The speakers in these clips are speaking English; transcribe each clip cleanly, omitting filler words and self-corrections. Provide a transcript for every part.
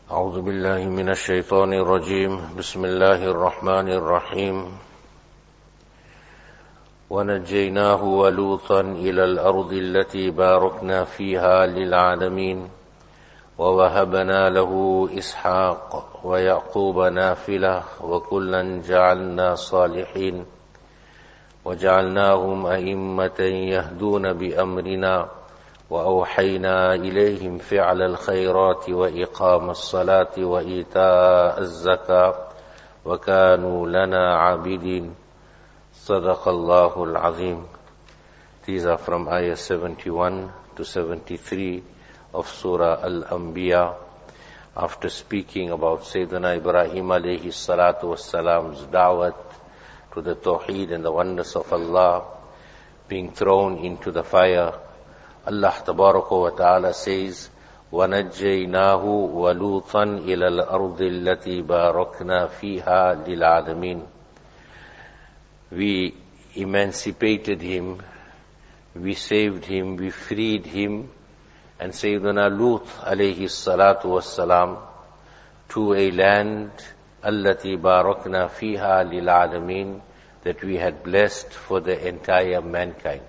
أعوذ بالله من الشيطان الرجيم بسم الله الرحمن الرحيم ونجيناه ولوطا إلى الأرض التي باركنا فيها للعالمين ووهبنا له إسحاق ويعقوب نافلة وكلا جعلنا صالحين وجعلناهم أئمة يهدون بأمرنا وأوحينا إليهم فعل الخيرات وإقام الصلاة وإيتاء الزكاة وكانوا لنا عابدين صدق الله العظيم. These are from ayah 71 to 73 of Surah Al-Anbiya. After speaking about Sayyidina Ibrahim alayhi salatu wassalam's da'wat to the Tawheed and the oneness of Allah, being thrown into the fire, Allah Tabaraka wa Ta'ala says, وَنَجَّيْنَاهُ وَلُوطًا إِلَى الْأَرْضِ الَّتِي بَارَكْنَا فِيهَا لِلْعَالَمِينَ. We emancipated him, we saved him, we freed him, and Sayyidina Lut alayhi salatu wassalam to a land الَّتِي بَارَكْنَا فِيهَا لِلْعَالَمِينَ, that we had blessed for the entire mankind.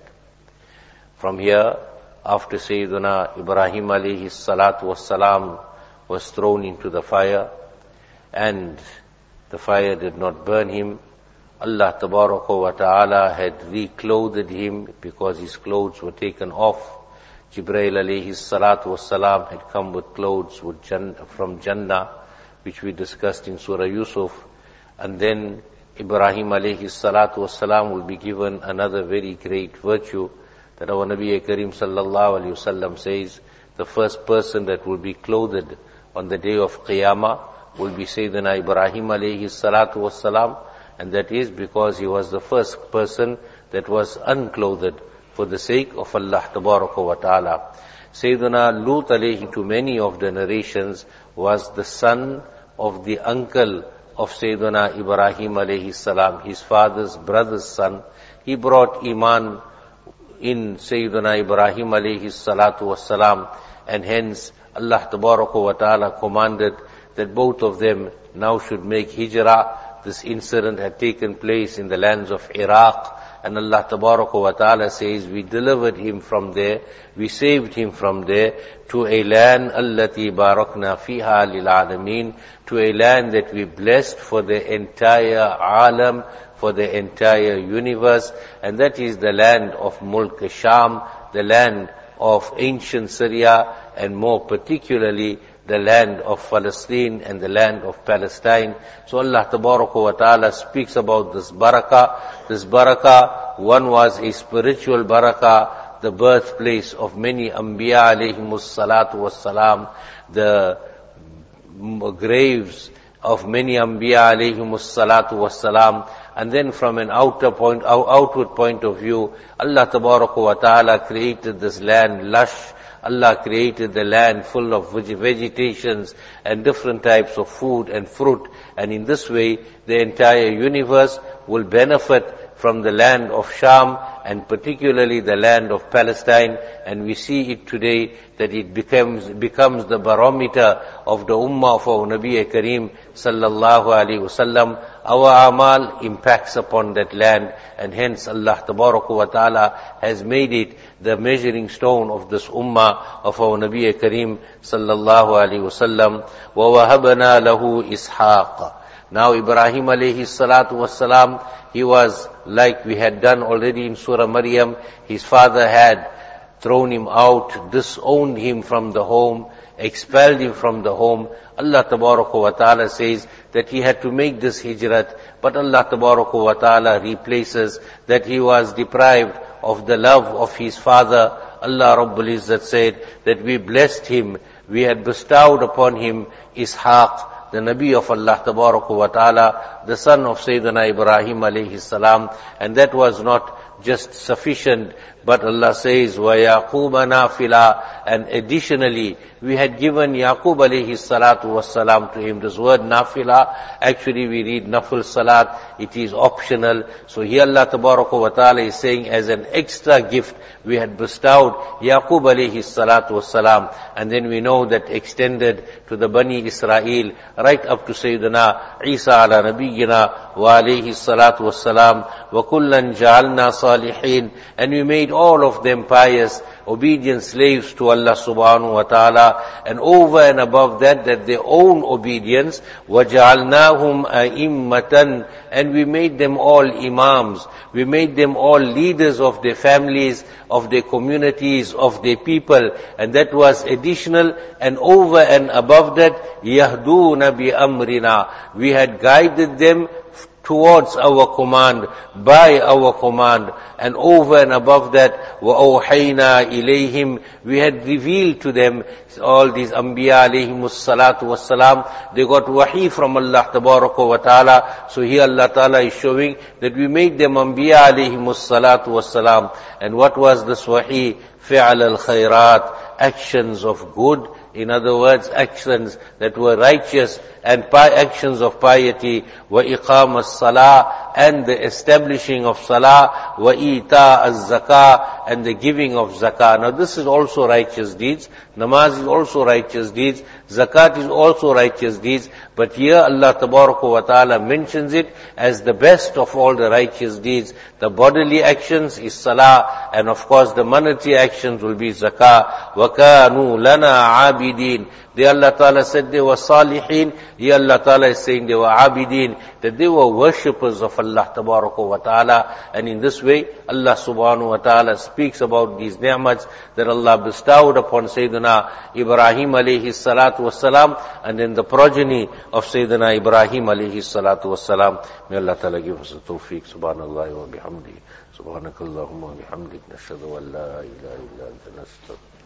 From here, after Sayyidina Ibrahim alayhi salatu wassalam was thrown into the fire, and the fire did not burn him, Allah Tabaraka wa Ta'ala had reclothed him because his clothes were taken off. Jibreel alayhi salatu wassalam had come with clothes from Jannah, which we discussed in Surah Yusuf. And then Ibrahim alayhi salatu wassalam will be given another very great virtue, that our Nabi Kareem sallallahu alayhi wasallam says, the first person that will be clothed on the day of Qiyamah will be Sayyidina Ibrahim alayhi salatu wassalam, and that is because he was the first person that was unclothed for the sake of Allah Tabaraka wa Ta'ala. Sayyidina Lut alayhi, to many of the narrations, was the son of the uncle of Sayyidina Ibrahim alayhi salam, his father's brother's son. He brought Iman in Sayyidina Ibrahim alayhi salatu wassalam, and hence Allah Tabaraka wa Ta'ala commanded that both of them now should make hijrah. This incident had taken place in the lands of Iraq, and Allah Tabaraka wa Ta'ala says, we delivered him from there, we saved him from there to a land allati barakna fiha lil alamin, to a land that we blessed for the entire alam, for the entire universe, and that is the land of Mulk Sham, the land of ancient Syria, and more particularly the land of Palestine and the land of Palestine. So Allah Tabaraka wa Ta'ala speaks about this barakah. This barakah, one was a spiritual barakah, the birthplace of many Anbiya alayhimus salatu wassalam, the graves of many Anbiya alayhimus salatu wassalam. And then from an outward point of view, Allah Tabaraka wa Ta'ala created this land lush. Allah created the land full of vegetations and different types of food and fruit. And in this way, the entire universe will benefit from the land of Sham, and particularly the land of Palestine. And we see it today that it becomes the barometer of the ummah of our Nabi Kareem sallallahu alaihi wasallam. Our amal impacts upon that land, and hence Allah Tabaraka wa Ta'ala has made it the measuring stone of this ummah of our Nabi Kareem sallallahu alaihi wasallam. وَوَهَبَنَا لَهُ إِسْحَاقَ. Now Ibrahim alayhi salatu wassalam, he was like we had done already in Surah Maryam. His father had thrown him out, disowned him from the home, expelled him from the home. Allah Tabaraka wa Ta'ala says that he had to make this hijrat, but Allah Tabaraka wa Ta'ala replaces that he was deprived of the love of his father. Allah Rabbul Izzat said that we blessed him, we had bestowed upon him Ishaq, the Nabi of Allah Tabaraka wa Ta'ala, the son of Sayyidina Ibrahim alayhi salam, and that was not just sufficient, but Allah says, وَيَعْقُوبَ نَافِلًا, and additionally, we had given Yaqub alayhi salatu wassalam to him. This word nafila, actually we read nafil salat, it is optional. So here Allah tabaraka wa ta'ala is saying, as an extra gift, we had bestowed Yaqub alayhi salatu wassalam, and then we know that extended to the Bani Israel, right up to Sayyidina Isa ala nabiyyina wa alayhi salatu wassalam, wa kullan ja'alna salihin, and we made all of them pious, obedient slaves to Allah subhanahu wa ta'ala, and over and above that their own obedience, وَجَعَلْنَاهُمْ أَئِمَّةً, and we made them all imams, we made them all leaders of their families, of their communities, of their people, and that was additional, and over and above that, يَهْدُونَ بِأَمْرِنَا, we had guided them towards our command, by our command, and over and above that, وَأَوْحَيْنَا إِلَيْهِمْ, we had revealed to them, all these Anbiya alayhimus salatu wassalam, they got wahi from Allah tabaraka wa ta'ala. So here Allah ta'ala is showing that we made them Anbiya alayhimus salatu wassalam. And what was this wahi? فِعْلَ الْخَيْرَاتِ, actions of good, in other words, actions that were righteous, and actions of piety, وَإِقَامَ الصَّلَاةِ, and the establishing of salah, وَإِيتَاءَ الزَّكَاةِ, and the giving of zakah. Now this is also righteous deeds, namaz is also righteous deeds, zakat is also righteous deeds, but here Allah tabaraka wa ta'ala mentions it as the best of all the righteous deeds. The bodily actions is salah, and of course the monetary actions will be zakah. وَكَانُوا لَنَا عَابِدِينَ, they, Allah Ta'ala said they were salihin. Here Allah Ta'ala is saying they were abidin, that they were worshippers of Allah Tabaraka wa Ta'ala. And in this way, Allah Subhanahu wa Ta'ala speaks about these ni'mats that Allah bestowed upon Sayyidina Ibrahim alayhi salatu wassalam, and then the progeny of Sayyidina Ibrahim alayhi salatu wassalam. May Allah Ta'ala give us the tawfiq. Subhanallah wa bihamdi. Subhanakallahumma wa bihamdik. Nashhadu an la ilaha illa anta nastaghfiruka.